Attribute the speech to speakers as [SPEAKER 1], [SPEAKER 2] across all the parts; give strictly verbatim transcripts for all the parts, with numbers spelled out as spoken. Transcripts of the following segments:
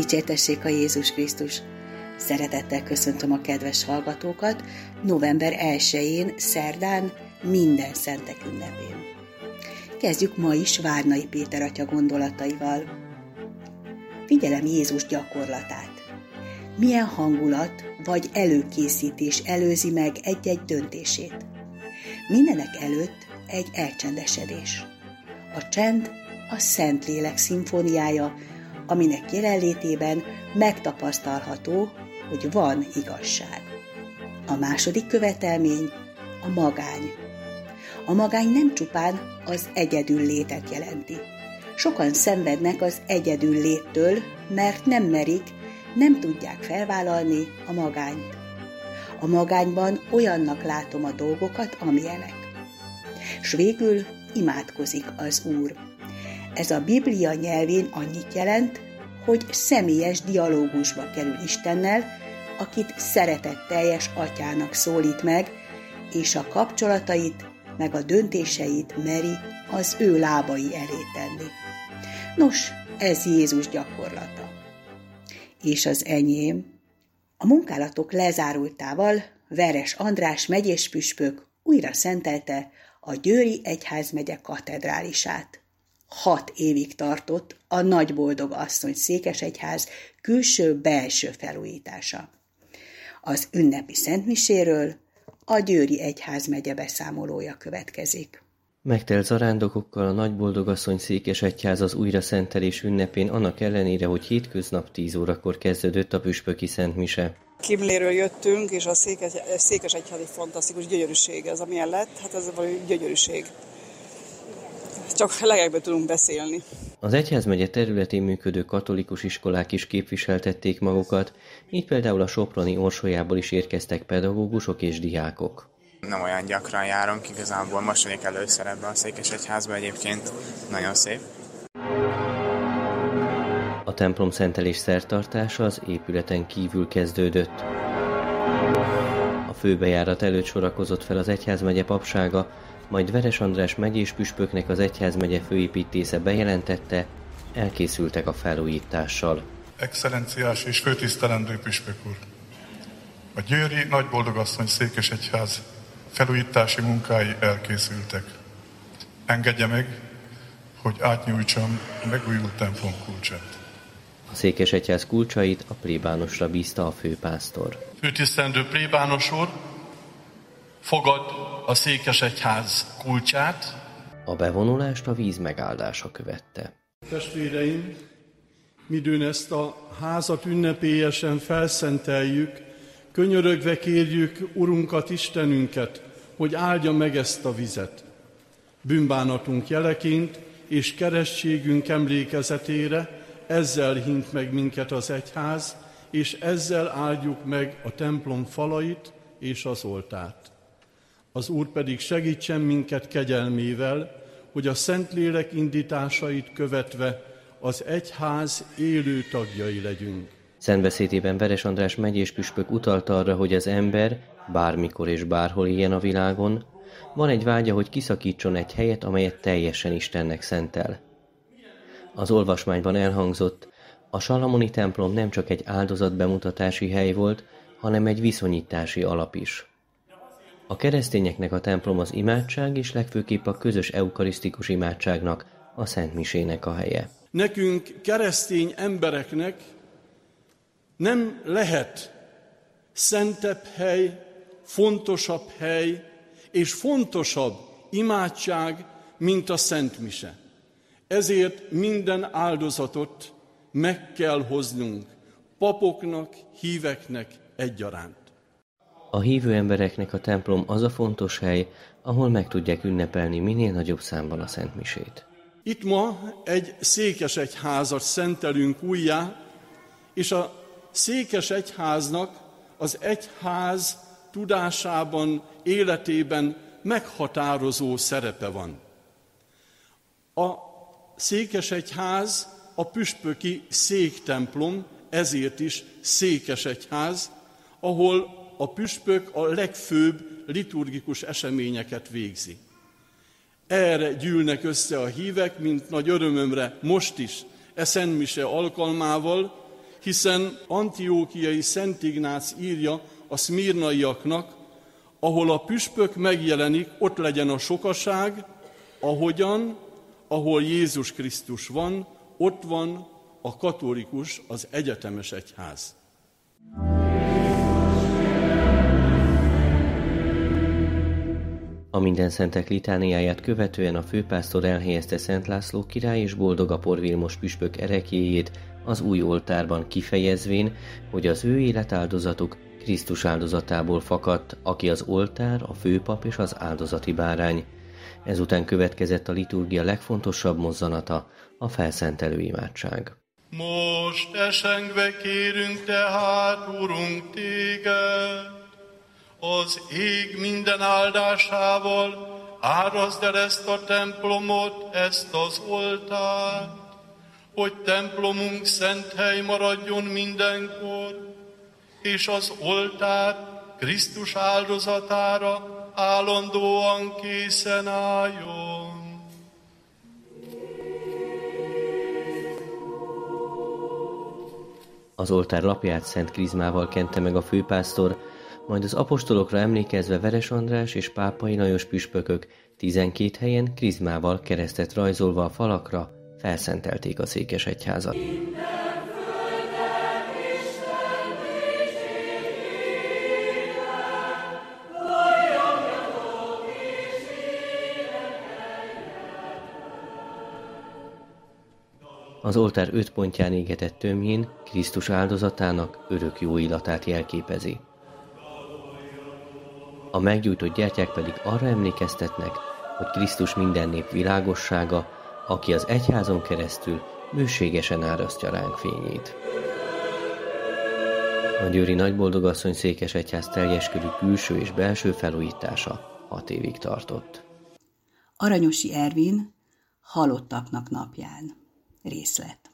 [SPEAKER 1] Dicsértessék a Jézus Krisztus! Szeretettel köszöntöm a kedves hallgatókat november elsején, szerdán, minden szentek ünnepén. Kezdjük ma is Várnai Péter atya gondolataival. Figyelem Jézus gyakorlatát. Milyen hangulat vagy előkészítés előzi meg egy-egy döntését? Mindenek előtt egy elcsendesedés. A csend a Szentlélek szimfóniája, aminek jelenlétében megtapasztalható, hogy van igazság. A második követelmény a magány. A magány nem csupán az egyedül létet jelenti. Sokan szenvednek az egyedül léttől, mert nem merik, nem tudják felvállalni a magányt. A magányban olyannak látom a dolgokat, amilyenek. S végül imádkozik az Úr. Ez a Biblia nyelvén annyit jelent, hogy személyes dialógusba kerül Istennel, akit szeretetteljes atyának szólít meg, és a kapcsolatait meg a döntéseit meri az ő lábai elé tenni. Nos, ez Jézus gyakorlata. És az enyém. A munkálatok lezárultával Veres András megyéspüspök újra szentelte a Győri Egyházmegye katedrálisát. Hat évig tartott a Nagyboldog Asszony székesegyház külső-belső felújítása. Az ünnepi szentmiséről a Győri Egyházmegye beszámolója következik.
[SPEAKER 2] Megtelt zarándokokkal a Nagyboldog Asszony székesegyház az újraszentelés ünnepén, annak ellenére, hogy hétköznap tíz órakor kezdődött a püspöki szentmise.
[SPEAKER 3] Kimléről jöttünk, és a székes, székesegyház egy fantasztikus gyönyörűség. Ez amilyen lett, hát ez valami gyönyörűség. Csak legekben tudunk beszélni.
[SPEAKER 2] Az egyházmegye területén működő katolikus iskolák is képviseltették magukat, így például a soproni Orsolyából is érkeztek pedagógusok és diákok.
[SPEAKER 4] Nem olyan gyakran járunk, igazából most jönnék először ebbe a székesegyházba, egyébként nagyon szép.
[SPEAKER 2] A templom szentelés szertartása az épületen kívül kezdődött. A főbejárat előtt sorakozott fel az egyházmegye papsága, majd Veres András megyéspüspöknek az egyházmegye főépítésze bejelentette, elkészültek a felújítással.
[SPEAKER 5] Excellenciás és főtisztelendő püspök úr! A Győri Nagyboldog Asszony székesegyház felújítási munkái elkészültek. Engedje meg, hogy átnyújtsam a megújult templom kulcsát.
[SPEAKER 2] A székesegyház kulcsait a plébánosra bízta a főpásztor.
[SPEAKER 6] Főtisztelendő plébános úr, fogad a székesegyház kulcsát.
[SPEAKER 2] A bevonulást a víz megáldása követte.
[SPEAKER 6] Testvéreim, midőn ezt a házat ünnepélyesen felszenteljük, könyörögve kérjük Urunkat, Istenünket, hogy áldja meg ezt a vizet. Bűnbánatunk jeleként és keresztségünk emlékezetére ezzel hint meg minket az egyház, és ezzel áldjuk meg a templom falait és az oltárt. Az Úr pedig segítsen minket kegyelmével, hogy a Szentlélek indításait követve az egyház élő tagjai legyünk.
[SPEAKER 2] Szentbeszédében Veres András megyéspüspök utalt arra, hogy az ember bármikor és bárhol éljen a világon, van egy vágya, hogy kiszakítson egy helyet, amelyet teljesen Istennek szentel. Az olvasmányban elhangzott, a salamoni templom nem csak egy áldozatbemutatási hely volt, hanem egy viszonyítási alap is. A keresztényeknek a templom az imádság és legfőképp a közös eukarisztikus imádságnak, a szentmisének a helye.
[SPEAKER 6] Nekünk, keresztény embereknek nem lehet szentebb hely, fontosabb hely és fontosabb imádság, mint a szentmise. Ezért minden áldozatot meg kell hoznunk, papoknak, híveknek egyaránt.
[SPEAKER 2] A hívő embereknek a templom az a fontos hely, ahol meg tudják ünnepelni minél nagyobb számban a szentmisét.
[SPEAKER 6] Itt ma egy székesegyházat szentelünk újjá, és a székesegyháznak az egyház tudásában, életében meghatározó szerepe van. A székesegyház a püspöki széktemplom, ezért is székesegyház, ahol a püspök a legfőbb liturgikus eseményeket végzi. Erre gyűlnek össze a hívek, mint nagy örömömre most is, e szentmise alkalmával, hiszen Antiókiai Szent Ignác írja a szmirnaiaknak, ahol a püspök megjelenik, ott legyen a sokaság, ahogyan, ahol Jézus Krisztus van, ott van a katolikus, az egyetemes egyház.
[SPEAKER 2] A Mindenszentek litániáját követően a főpásztor elhelyezte Szent László király és Boldogapor Vilmos püspök ereklyéjét az új oltárban, kifejezvén, hogy az ő életáldozatuk Krisztus áldozatából fakadt, aki az oltár, a főpap és az áldozati bárány. Ezután következett a liturgia legfontosabb mozzanata, a felszentelő imádság.
[SPEAKER 6] Most esengve kérünk tehát, Urunk, téged, az ég minden áldásával árazd el ezt a templomot, ezt az oltárt, hogy templomunk szent hely maradjon mindenkor, és az oltár Krisztus áldozatára állandóan készen álljon.
[SPEAKER 2] Az oltár lapját szent krizmával kente meg a főpásztor, majd az apostolokra emlékezve Veres András és Pápai Lajos püspökök tizenkét helyen krizmával keresztet rajzolva a falakra felszentelték a székesegyházat. Az oltár öt pontján égetett tömjén Krisztus áldozatának örök jó illatát jelképezi. A meggyújtott gyertyák pedig arra emlékeztetnek, hogy Krisztus minden nép világossága, aki az egyházon keresztül bőségesen árasztja ránk fényét. A győri nagyboldogasszony székesegyház teljes körű külső és belső felújítása hat évig tartott.
[SPEAKER 1] Aranyosi Ervin halottaknak napján. Részlet.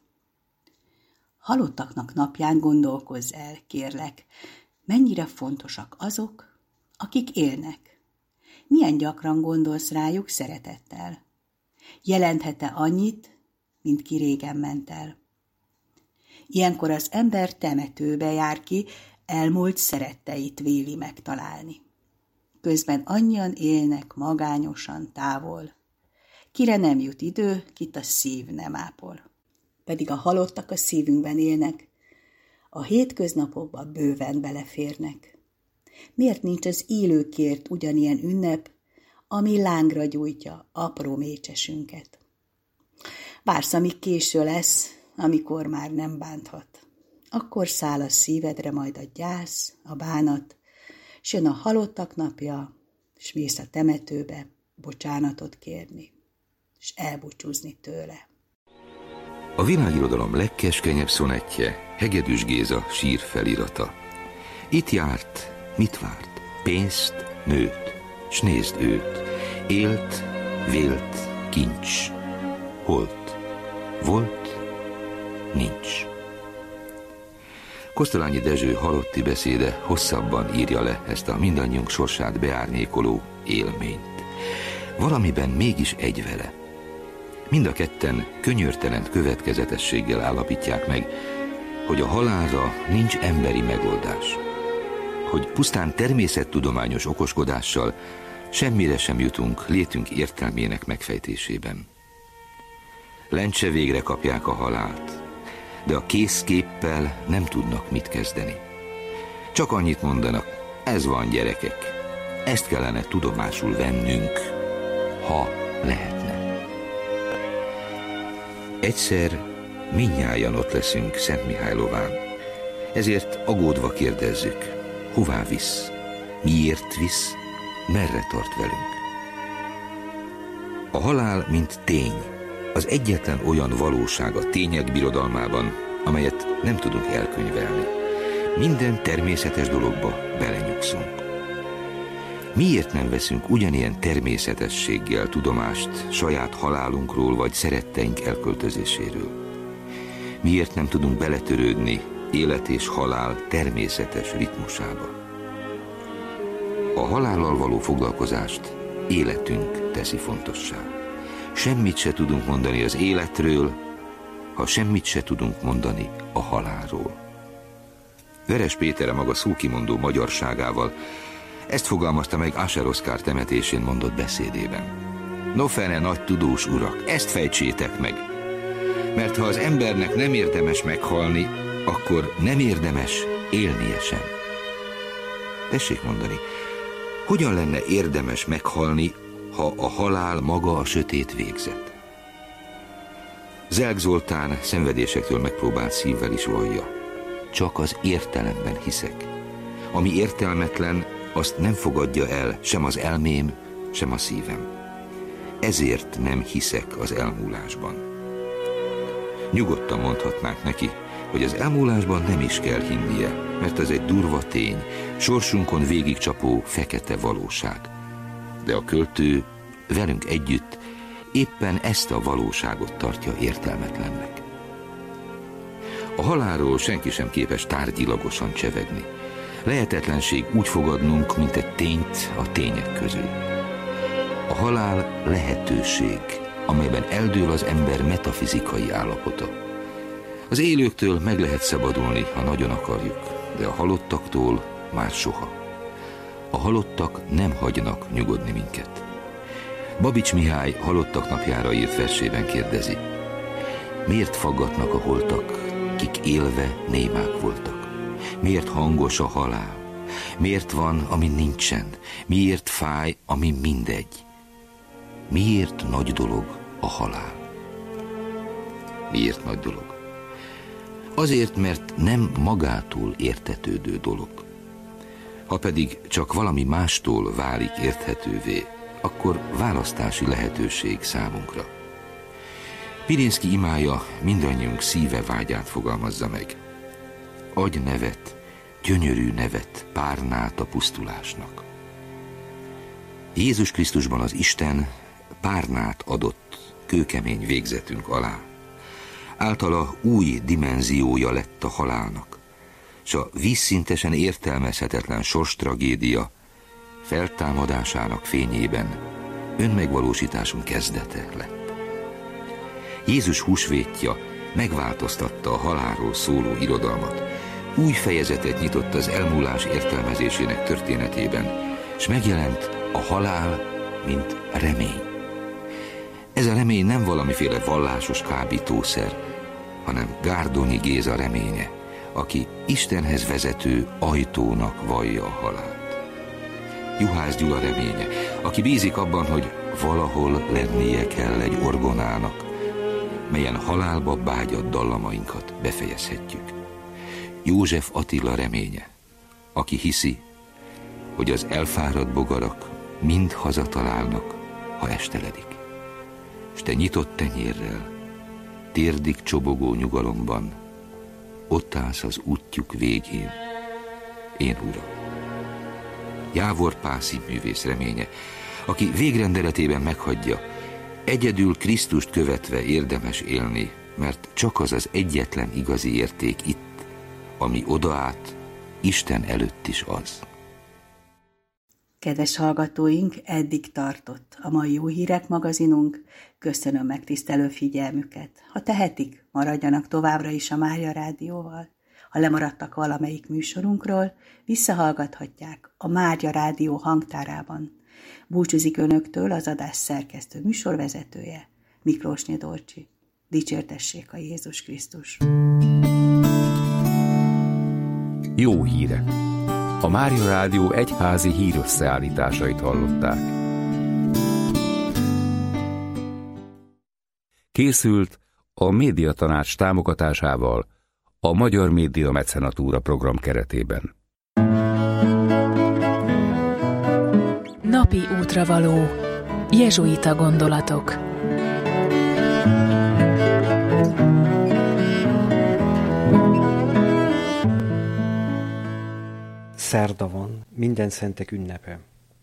[SPEAKER 1] Halottaknak napján gondolkozz el, kérlek, mennyire fontosak azok, akik élnek. Milyen gyakran gondolsz rájuk szeretettel? Jelenthet-e annyit, mint ki régen ment el? Ilyenkor az ember temetőbe jár ki, elmúlt szeretteit véli megtalálni. Közben annyian élnek magányosan távol. Kire nem jut idő, kit a szív nem ápol. Pedig a halottak a szívünkben élnek, a hétköznapokba bőven beleférnek. Miért nincs az élőkért ugyanilyen ünnep, ami lángra gyújtja apró mécsesünket? Vársz, amíg késő lesz, amikor már nem bánthat. Akkor száll a szívedre majd a gyász, a bánat, s jön a halottak napja, s mész a temetőbe bocsánatot kérni, és elbúcsúzni tőle.
[SPEAKER 7] A világirodalom legkeskenyebb szonettje Hegedűs Géza sír felirata. Itt járt, mit várt? Pénzt, nőt, s nézd őt. Élt, vélt, kincs. Holt, volt, nincs. Kosztolányi Dezső halotti beszéde hosszabban írja le ezt a mindannyiunk sorsát beárnyékoló élményt. Valamiben mégis egy vele. Mind a ketten könyörtelen következetességgel állapítják meg, hogy a halálra nincs emberi megoldás. Hogy pusztán természettudományos okoskodással semmire sem jutunk létünk értelmének megfejtésében. Lencse végre kapják a halált, de a készképpel nem tudnak mit kezdeni. Csak annyit mondanak, ez van, gyerekek, ezt kellene tudomásul vennünk, ha lehetne. Egyszer mindnyájan ott leszünk Szentmihálylován, ezért aggódva kérdezzük, hová visz, miért visz, merre tart velünk. A halál, mint tény, az egyetlen olyan valóság a tények birodalmában, amelyet nem tudunk elkönyvelni. Minden természetes dologba belenyugszunk. Miért nem veszünk ugyanilyen természetességgel tudomást saját halálunkról vagy szeretteink elköltözéséről? Miért nem tudunk beletörődni élet és halál természetes ritmusába? A halállal való foglalkozást életünk teszi fontossá. Semmit se tudunk mondani az életről, ha semmit se tudunk mondani a halálról. Veres Péter a maga szókimondó magyarságával ezt fogalmazta meg Asher Oszkár temetésén mondott beszédében. No fene, nagy tudós urak, ezt fejtsétek meg, mert ha az embernek nem érdemes meghalni, akkor nem érdemes élnie sem. Tessék mondani, hogyan lenne érdemes meghalni, ha a halál maga a sötét végzet? Zelk Zoltán szenvedésektől megpróbált szívvel is vallja. Csak az értelemben hiszek. Ami értelmetlen, azt nem fogadja el sem az elmém, sem a szívem. Ezért nem hiszek az elmúlásban. Nyugodtan mondhatnánk neki, hogy az elmúlásban nem is kell hinnie, mert ez egy durva tény, sorsunkon végigcsapó fekete valóság. De a költő velünk együtt éppen ezt a valóságot tartja értelmetlennek. A halálról senki sem képes tárgyilagosan csevegni. Lehetetlenség úgy fogadnunk, mint egy tényt a tények közül. A halál lehetőség, amelyben eldől az ember metafizikai állapota. Az élőktől meg lehet szabadulni, ha nagyon akarjuk, de a halottaktól már soha. A halottak nem hagynak nyugodni minket. Babics Mihály halottak napjára írt versében kérdezi: miért faggatnak a holtak, kik élve némák voltak? Miért hangos a halál? Miért van, ami nincsen? Miért fáj, ami mindegy? Miért nagy dolog a halál? Miért nagy dolog? Azért, mert nem magától értetődő dolog. Ha pedig csak valami mástól válik érthetővé, akkor választási lehetőség számunkra. Pirinszky imája mindannyiunk szíve vágyát fogalmazza meg. Adj nevet, gyönyörű nevet, párnát a pusztulásnak. Jézus Krisztusban az Isten párnát adott kőkemény végzetünk alá. Általa új dimenziója lett a halálnak, s a vízszintesen értelmezhetetlen sorstragédia feltámadásának fényében önmegvalósításunk kezdete lett. Jézus húsvétja megváltoztatta a halálról szóló irodalmat, új fejezetet nyitott az elmúlás értelmezésének történetében, s megjelent a halál, mint remény. Ez a remény nem valamiféle vallásos kábítószer, hanem Gárdonyi Géza reménye, aki Istenhez vezető ajtónak vallja a halált. Juhász Gyula reménye, aki bízik abban, hogy valahol lennie kell egy orgonának, melyen halálba bágyat dallamainkat befejezhetjük. József Attila reménye, aki hiszi, hogy az elfáradt bogarak mind hazatalálnak, ha esteledik. S te nyitott tenyérrel, térdig csobogó nyugalomban, ott állsz az útjuk végén, én Uram. Jávor Pál színművész reménye, aki végrendeletében meghagyja, egyedül Krisztust követve érdemes élni, mert csak az az egyetlen igazi érték itt, ami odaát Isten előtt is az.
[SPEAKER 1] Kedves hallgatóink, eddig tartott a mai Jó Hírek magazinunk. Köszönöm megtisztelő figyelmüket. Ha tehetik, maradjanak továbbra is a Mária Rádióval. Ha lemaradtak valamelyik műsorunkról, visszahallgathatják a Mária Rádió hangtárában. Búcsúzik önöktől az adás szerkesztő műsorvezetője, Miklósné Dorcsi. Dicsértessék a Jézus Krisztus!
[SPEAKER 8] Jó hírek! A Mária Rádió egyházi hírösszeállításait hallották. Készült a Médiatanács támogatásával a Magyar Média Mecenatúra program keretében.
[SPEAKER 9] Napi útravaló. Jezsuita gondolatok.
[SPEAKER 10] Szerda van, minden szentek ünnepe.